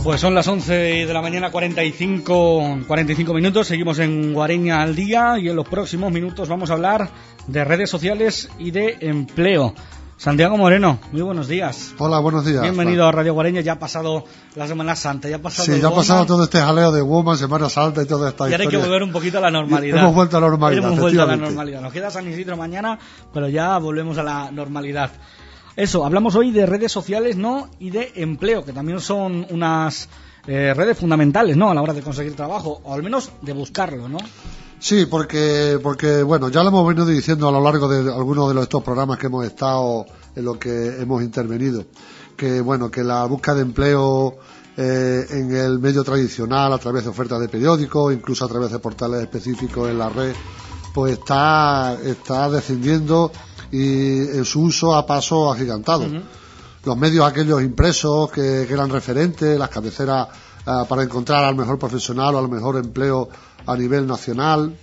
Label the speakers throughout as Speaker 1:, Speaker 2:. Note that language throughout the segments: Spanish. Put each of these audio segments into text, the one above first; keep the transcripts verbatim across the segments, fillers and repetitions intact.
Speaker 1: Pues son las once de la mañana, cuarenta y cinco minutos. Seguimos en Guareña al día y en los próximos minutos vamos a hablar de redes sociales y de empleo. Santiago Moreno, muy buenos días.
Speaker 2: Hola, buenos días.
Speaker 1: Bienvenido
Speaker 2: Juan.
Speaker 1: a Radio Guareña. Ya ha pasado la Semana Santa, ya ha pasado
Speaker 2: Sí,
Speaker 1: el
Speaker 2: ya ha
Speaker 1: Woman,
Speaker 2: pasado todo este jaleo de Woman, Semana Santa y toda esta
Speaker 1: y ahora
Speaker 2: historia.
Speaker 1: hay que volver un poquito a la normalidad.
Speaker 2: Hemos vuelto a la normalidad,
Speaker 1: Hemos vuelto a la
Speaker 2: efectivamente.
Speaker 1: normalidad. Nos queda San Isidro mañana, pero ya volvemos a la normalidad. Eso, hablamos hoy de redes sociales, ¿no? Y de empleo, que también son unas eh, redes fundamentales, ¿no? A la hora de conseguir trabajo, o al menos de buscarlo, ¿no?
Speaker 2: Sí, porque, porque bueno, ya lo hemos venido diciendo a lo largo de algunos de los, estos programas que hemos estado, en los que hemos intervenido, que bueno, que la búsqueda de empleo eh, en el medio tradicional, a través de ofertas de periódicos, incluso a través de portales específicos en la red, pues está, está descendiendo y en su uso a paso agigantado. Uh-huh. Los medios aquellos impresos que, que eran referentes, las cabeceras uh, para encontrar al mejor profesional o al mejor empleo a nivel nacional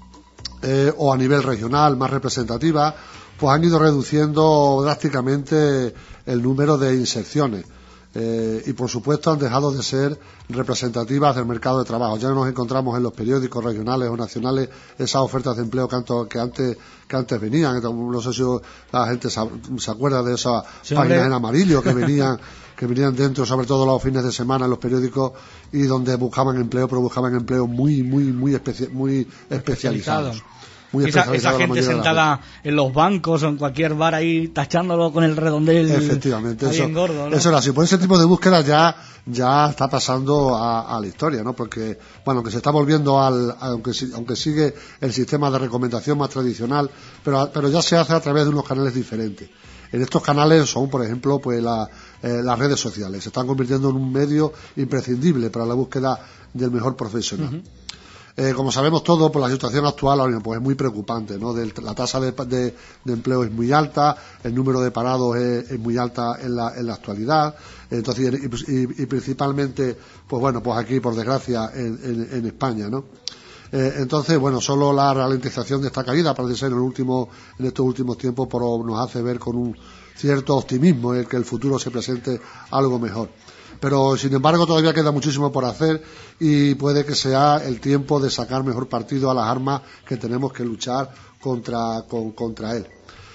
Speaker 2: eh, o a nivel regional, más representativa, pues han ido reduciendo drásticamente el número de inserciones. Eh, y por supuesto han dejado de ser representativas del mercado de trabajo. Ya no nos encontramos en los periódicos regionales o nacionales esas ofertas de empleo que, anto, que antes que antes venían. No sé si la gente se, se acuerda de esas sí, páginas hombre. en amarillo que venían que venían dentro, sobre todo los fines de semana en los periódicos, y donde buscaban empleo, pero buscaban empleo muy muy muy especi muy especializados. Muy
Speaker 1: esa, esa gente sentada en los bancos o en cualquier bar ahí tachándolo con el redondel.
Speaker 2: Efectivamente, eso,
Speaker 1: engordo, ¿no?
Speaker 2: eso era así. Por ese tipo de búsquedas ya ya está pasando a, a la historia, ¿no? Porque, bueno, que se está volviendo al, aunque aunque sigue el sistema de recomendación más tradicional, pero pero ya se hace a través de unos canales diferentes. En estos canales son, por ejemplo, pues la, eh, las redes sociales. Se están convirtiendo en un medio imprescindible para la búsqueda del mejor profesional. Uh-huh. Eh, como sabemos todos, por la situación actual, pues es muy preocupante, ¿no? De, la tasa de, de, de empleo es muy alta, el número de parados es, es muy alta en la, en la actualidad, entonces y, y, y principalmente, pues bueno, pues aquí por desgracia en, en, en España, ¿no? Eh, entonces, bueno, solo la ralentización de esta caída parece ser en, el último, en estos últimos tiempos, pero nos hace ver con un cierto optimismo en que el futuro se presente algo mejor. Pero sin embargo todavía queda muchísimo por hacer y puede que sea el tiempo de sacar mejor partido a las armas que tenemos que luchar contra con, contra él.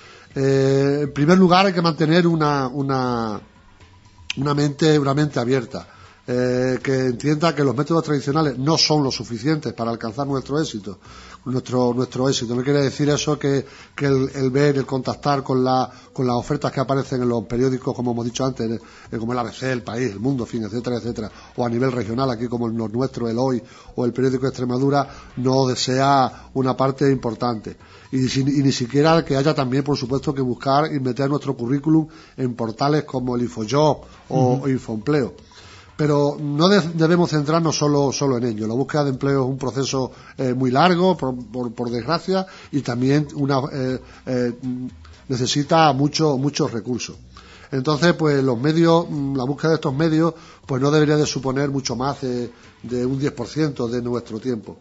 Speaker 2: Eh, en primer lugar hay que mantener una una una mente una mente abierta, eh, que entienda que los métodos tradicionales no son lo suficientes para alcanzar nuestro éxito. nuestro nuestro éxito no quiere decir eso que, que el, el ver, el contactar con la con las ofertas que aparecen en los periódicos, como hemos dicho antes, eh, como el A B C, El País, El Mundo, en fin, etcétera, etcétera, o a nivel regional, aquí como el nuestro, El Hoy o el periódico de Extremadura, no sea una parte importante. Y, sin, y ni siquiera que haya también, por supuesto, que buscar y meter nuestro currículum en portales como el InfoJob o, uh-huh. o Infoempleo. Pero no de, debemos centrarnos solo solo en ello. La búsqueda de empleo es un proceso eh, muy largo, por, por, por desgracia, y también una, eh, eh, necesita mucho, muchos recursos. Entonces, pues los medios, la búsqueda de estos medios, pues no debería de suponer mucho más de, de un diez por ciento de nuestro tiempo.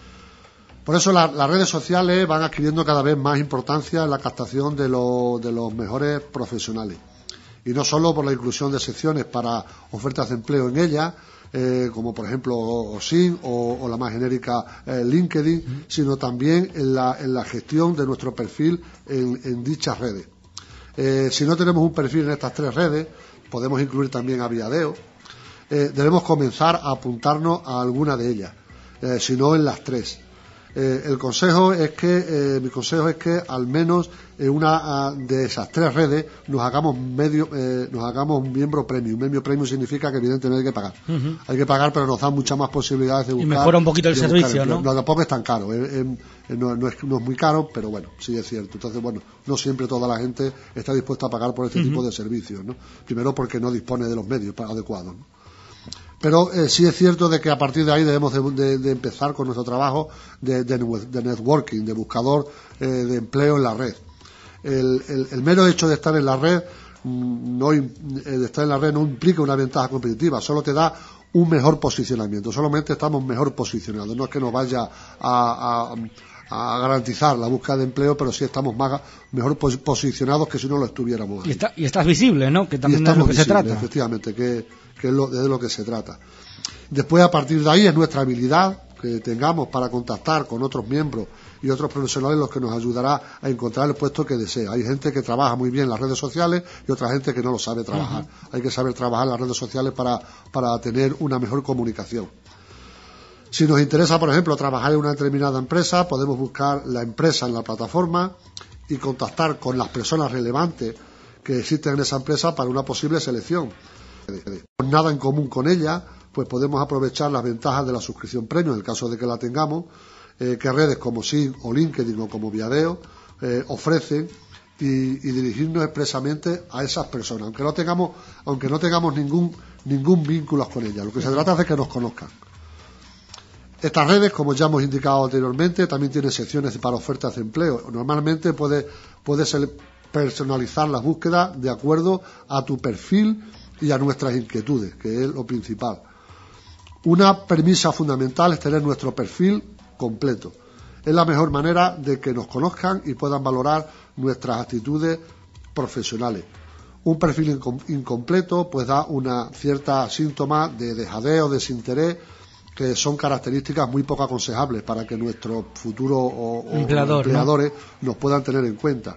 Speaker 2: Por eso la, las redes sociales van adquiriendo cada vez más importancia en la captación de, lo, de los mejores profesionales. Y no solo por la inclusión de secciones para ofertas de empleo en ellas, eh, como por ejemplo O S I N o, o la más genérica eh, LinkedIn, uh-huh. sino también en la, en la gestión de nuestro perfil en, en dichas redes. Eh, si no tenemos un perfil en estas tres redes, podemos incluir también a Viadeo, eh, debemos comenzar a apuntarnos a alguna de ellas, eh, si no en las tres. Eh, el consejo es que, eh, mi consejo es que al menos en una uh, de esas tres redes nos hagamos medio, eh, nos hagamos un miembro premium. Un miembro premium significa que evidentemente hay que pagar. Uh-huh. Hay que pagar, pero nos da muchas más posibilidades de buscar.
Speaker 1: Y mejora un poquito el servicio, ¿no?
Speaker 2: No, tampoco es tan caro. Eh, eh, no, no, es, no es muy caro, pero bueno, sí es cierto. Entonces, bueno, no siempre toda la gente está dispuesta a pagar por este uh-huh. tipo de servicios, ¿no? Primero porque no dispone de los medios adecuados, ¿no? Pero eh, sí es cierto de que a partir de ahí debemos de, de, de empezar con nuestro trabajo de, de, de networking, de buscador eh, de empleo en la red. El, el, el mero hecho de estar en la red no, de estar en la red no implica una ventaja competitiva, solo te da un mejor posicionamiento, solamente estamos mejor posicionados, no es que nos vaya a, a a garantizar la búsqueda de empleo, pero sí estamos más mejor posicionados que si no lo estuviéramos ahí.
Speaker 1: Y, está, y estás visible, ¿no? Que también es lo que se trata.
Speaker 2: Efectivamente, que, que es lo, de lo que se trata. Después, a partir de ahí, es nuestra habilidad que tengamos para contactar con otros miembros y otros profesionales los que nos ayudará a encontrar el puesto que desea. Hay gente que trabaja muy bien en las redes sociales y otra gente que no lo sabe trabajar. Uh-huh. Hay que saber trabajar en las redes sociales para, para tener una mejor comunicación. Si nos interesa, por ejemplo, trabajar en una determinada empresa, podemos buscar la empresa en la plataforma y contactar con las personas relevantes que existen en esa empresa para una posible selección. Con nada en común con ella, pues podemos aprovechar las ventajas de la suscripción premium, en el caso de que la tengamos, eh, que redes como Sing o LinkedIn o como Viadeo eh, ofrecen y, y dirigirnos expresamente a esas personas, aunque no tengamos, aunque no tengamos ningún, ningún vínculo con ellas. Lo que se trata es de que nos conozcan. Estas redes, como ya hemos indicado anteriormente, también tienen secciones para ofertas de empleo. Normalmente puede, puede ser personalizar las búsquedas de acuerdo a tu perfil y a nuestras inquietudes, que es lo principal. Una premisa fundamental es tener nuestro perfil completo. Es la mejor manera de que nos conozcan y puedan valorar nuestras actitudes profesionales. Un perfil incompleto pues da una cierta síntoma de dejadez o desinterés, que son características muy poco aconsejables para que nuestros futuros o, o Empleador, empleadores ¿no? nos puedan tener en cuenta.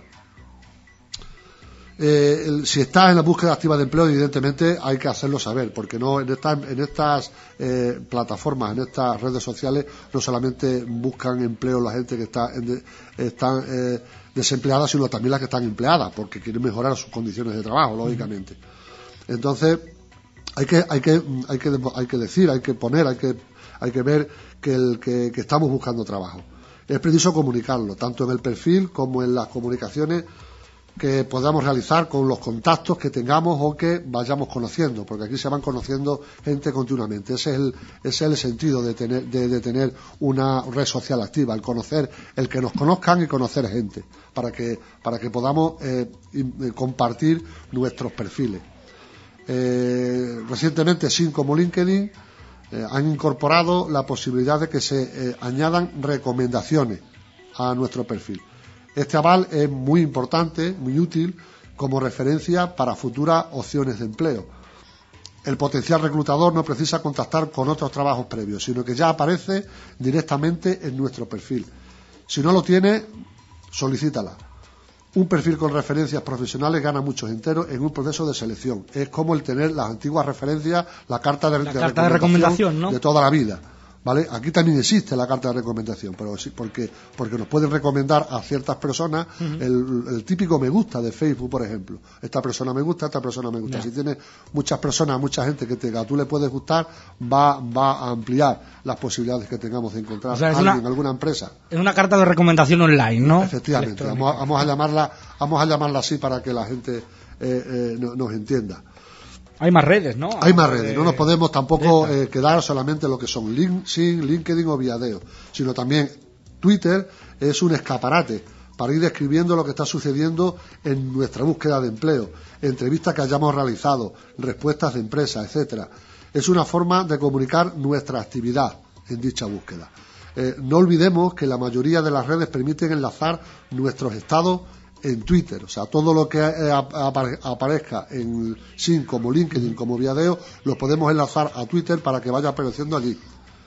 Speaker 2: Eh, el, si estás en la búsqueda activa de empleo, evidentemente hay que hacerlo saber, porque no en, esta, en estas eh, plataformas, en estas redes sociales, no solamente buscan empleo la gente que está en, están eh, desempleada, sino también las que están empleadas, porque quieren mejorar sus condiciones de trabajo, lógicamente. Entonces hay que hay que hay que hay que decir, hay que poner, hay que hay que ver que el que, que estamos buscando trabajo. Es preciso comunicarlo, tanto en el perfil como en las comunicaciones que podamos realizar con los contactos que tengamos o que vayamos conociendo, porque aquí se van conociendo gente continuamente. Ese es el, ese es el sentido de tener, de, de tener una red social activa, el conocer, el que nos conozcan y conocer gente, para que, para que podamos eh, y, compartir nuestros perfiles. Eh, recientemente, Sing como LinkedIn eh, han incorporado la posibilidad de que se eh, añadan recomendaciones a nuestro perfil. Este aval es muy importante, muy útil como referencia para futuras opciones de empleo. El potencial reclutador no precisa contactar con otros trabajos previos, sino que ya aparece directamente en nuestro perfil. Si no lo tiene, solicítala. Un perfil con referencias profesionales gana muchos enteros en un proceso de selección. Es como el tener las antiguas referencias, la carta de,
Speaker 1: la
Speaker 2: de,
Speaker 1: carta
Speaker 2: recomendación,
Speaker 1: de recomendación, ¿no?
Speaker 2: de toda la vida. ¿Vale? Aquí también existe la carta de recomendación, pero sí, porque porque nos pueden recomendar a ciertas personas uh-huh. el, el típico me gusta de Facebook, por ejemplo. Esta persona me gusta, esta persona me gusta. Yeah. Si tiene muchas personas, mucha gente que, te, que a tú le puedes gustar, va va a ampliar las posibilidades que tengamos de encontrar
Speaker 1: o sea,
Speaker 2: a alguien
Speaker 1: una,
Speaker 2: en alguna empresa.
Speaker 1: Es una carta de recomendación online, ¿no?
Speaker 2: Efectivamente. Vamos, vamos a llamarla vamos a llamarla así para que la gente eh, eh, no, nos entienda.
Speaker 1: Hay más redes, ¿no?
Speaker 2: Hay más redes. No nos podemos tampoco eh, quedar solamente en lo que son LinkedIn, LinkedIn o Viadeo, sino también Twitter es un escaparate para ir describiendo lo que está sucediendo en nuestra búsqueda de empleo, entrevistas que hayamos realizado, respuestas de empresas, etcétera. Es una forma de comunicar nuestra actividad en dicha búsqueda. Eh, no olvidemos que la mayoría de las redes permiten enlazar nuestros estados en Twitter, o sea, todo lo que aparezca en Sing como LinkedIn como Viadeo lo podemos enlazar a Twitter para que vaya apareciendo allí.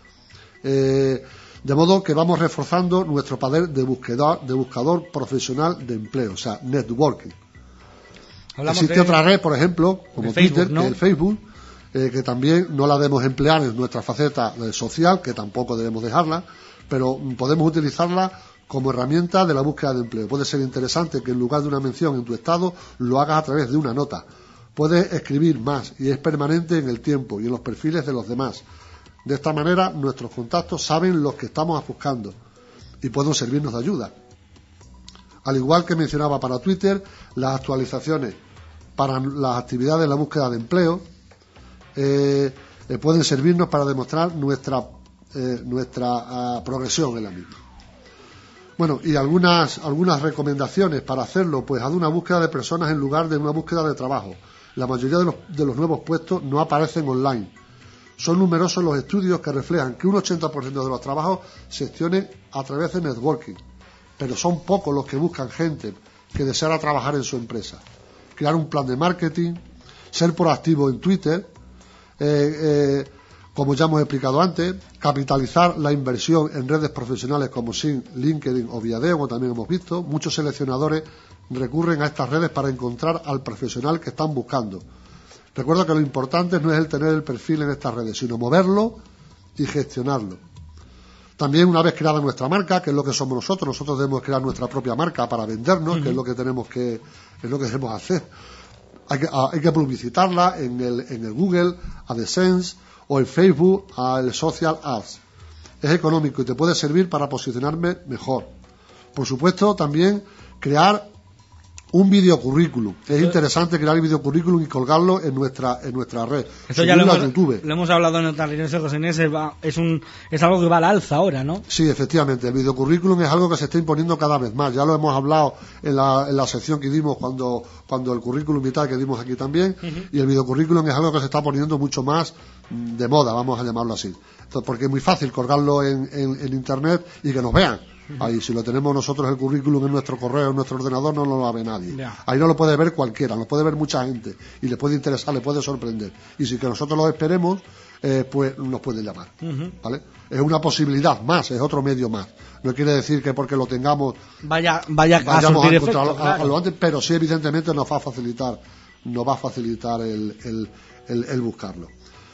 Speaker 2: Eh, de modo que vamos reforzando nuestro poder de buscador, de buscador profesional de empleo, o sea, networking. Hablamos Existe de, otra red, por ejemplo, como Facebook, Twitter, ¿no? Que es el Facebook, eh, que también no la debemos emplear en nuestra faceta social, que tampoco debemos dejarla, pero podemos utilizarla como herramienta de la búsqueda de empleo. Puede ser interesante que en lugar de una mención en tu estado lo hagas a través de una nota. Puedes escribir más y es permanente en el tiempo y en los perfiles de los demás. De esta manera nuestros contactos saben lo que estamos buscando y pueden servirnos de ayuda. Al igual que mencionaba para Twitter, las actualizaciones para las actividades de la búsqueda de empleo eh, eh, pueden servirnos para demostrar nuestra, eh, nuestra uh, progresión en la misma. Bueno, y algunas algunas recomendaciones para hacerlo, pues haz una búsqueda de personas en lugar de una búsqueda de trabajo. La mayoría de los, de los nuevos puestos no aparecen online. Son numerosos los estudios que reflejan que un ochenta por ciento de los trabajos se gestionen a través de networking, pero son pocos los que buscan gente que deseara trabajar en su empresa. Crear un plan de marketing, ser proactivo en Twitter, eh, eh, como ya hemos explicado antes, capitalizar la inversión en redes profesionales como Sing, LinkedIn o Viadeo, como también hemos visto. Muchos seleccionadores recurren a estas redes para encontrar al profesional que están buscando. Recuerda que lo importante no es el tener el perfil en estas redes, sino moverlo y gestionarlo. También, una vez creada nuestra marca, que es lo que somos nosotros, nosotros debemos crear nuestra propia marca para vendernos, uh-huh. que es lo que tenemos que, es lo que debemos hacer. Hay que, hay que publicitarla en el, en el Google, AdSense, o en Facebook, al Social Ads. Es económico y te puede servir para posicionarme mejor. Por supuesto, también crear un videocurrículum. Es interesante crear el videocurrículum y colgarlo en nuestra en nuestra red.
Speaker 1: Eso ya lo hemos, YouTube. lo hemos hablado en otras reuniones, José Inés, es, un, es algo que va al alza ahora, ¿no? Sí,
Speaker 2: efectivamente. El videocurrículum es algo que se está imponiendo cada vez más. Ya lo hemos hablado en la, en la sección que dimos cuando, cuando el currículum vital que dimos aquí también. Uh-huh. Y el videocurrículum es algo que se está poniendo mucho más de moda, vamos a llamarlo así. Entonces, porque es muy fácil colgarlo en, en, en Internet y que nos vean. Ahí, si lo tenemos nosotros el currículum en nuestro correo, en nuestro ordenador, no lo ve nadie. Yeah. Ahí no lo puede ver cualquiera, lo puede ver mucha gente y le puede interesar, le puede sorprender. Y si que nosotros lo esperemos, eh, pues nos pueden llamar. Uh-huh. ¿Vale? Es una posibilidad más, es otro medio más. No quiere decir que porque lo tengamos
Speaker 1: vaya, vaya
Speaker 2: vayamos
Speaker 1: a,
Speaker 2: a encontrarlo claro. a, a lo antes, pero sí evidentemente nos va a facilitar, nos va a facilitar el, el, el, el buscarlo.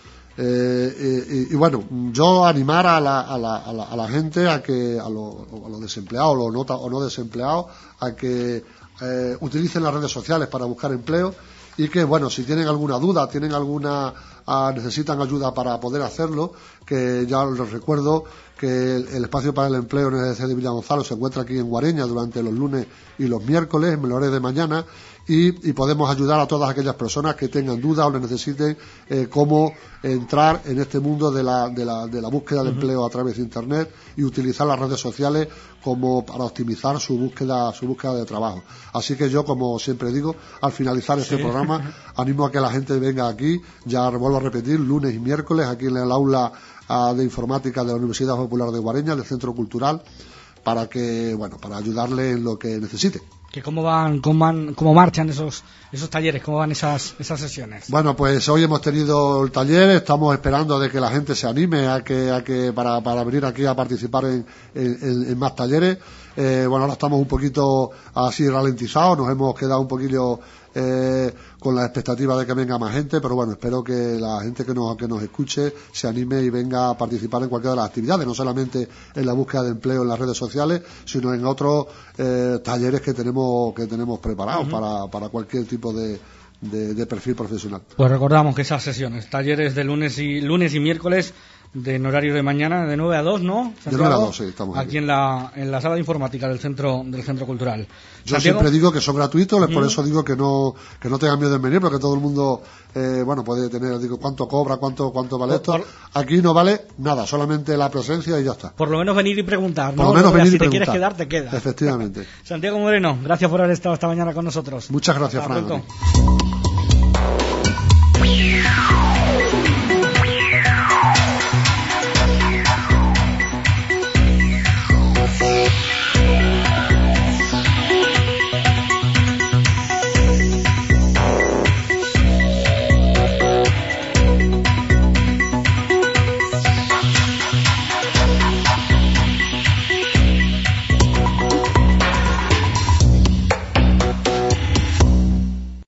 Speaker 2: Eh, y, y bueno, yo animar a la, a la, a la, a la gente a que a, lo, a los desempleados los no, o no desempleados a que eh, utilicen las redes sociales para buscar empleo y que bueno, si tienen alguna duda, tienen alguna a, necesitan ayuda para poder hacerlo, que ya les recuerdo que el, el espacio para el empleo en el E D C de Villa Gonzalo se encuentra aquí en Guareña durante los lunes y los miércoles en horas de mañana y, y podemos ayudar a todas aquellas personas que tengan dudas o les necesiten eh, cómo entrar en este mundo de la, de la, de la búsqueda de uh-huh. empleo a través de Internet y utilizar las redes sociales como para optimizar su búsqueda, su búsqueda de trabajo. Así que yo, como siempre digo, al finalizar este sí. programa, animo a que la gente venga aquí, ya vuelvo a repetir, lunes y miércoles, aquí en el aula uh, de informática de la Universidad Popular de Guareña, del Centro Cultural, para que, bueno, para ayudarle en lo que necesite.
Speaker 1: ¿Que cómo van, cómo van, cómo marchan esos esos talleres, cómo van esas esas sesiones?
Speaker 2: Bueno, pues hoy hemos tenido el taller, estamos esperando de que la gente se anime a que a que para para venir aquí a participar en, en, en más talleres. Eh, bueno, ahora estamos un poquito así ralentizados, nos hemos quedado un poquillo eh, con la expectativa de que venga más gente, pero bueno, espero que la gente que nos que nos escuche se anime y venga a participar en cualquiera de las actividades, no solamente en la búsqueda de empleo en las redes sociales, sino en otros eh, talleres que tenemos que tenemos preparados uh-huh. para para cualquier tipo de De, de perfil profesional.
Speaker 1: Pues recordamos que esas sesiones, talleres de lunes y lunes y miércoles de en horario de mañana de nueve a dos, ¿no?
Speaker 2: Santiago, de nueve a dos, sí, estamos
Speaker 1: aquí, aquí en la en la sala de informática del centro del centro cultural.
Speaker 2: Yo Santiago, siempre digo que son gratuitos, uh-huh. por eso digo que no que no tengan miedo en venir, porque todo el mundo eh, bueno, puede tener, digo, cuánto cobra, cuánto cuánto vale por, esto. Por, aquí no vale nada, solamente la presencia y ya está.
Speaker 1: Por lo menos venir y preguntar, ¿no?
Speaker 2: Por lo menos venir
Speaker 1: si
Speaker 2: y
Speaker 1: te
Speaker 2: preguntar.
Speaker 1: quieres quedar, te quedas.
Speaker 2: Efectivamente.
Speaker 1: Santiago Moreno, gracias por haber estado esta mañana con nosotros.
Speaker 2: Muchas gracias,
Speaker 1: Hasta
Speaker 2: Fran.
Speaker 1: pronto.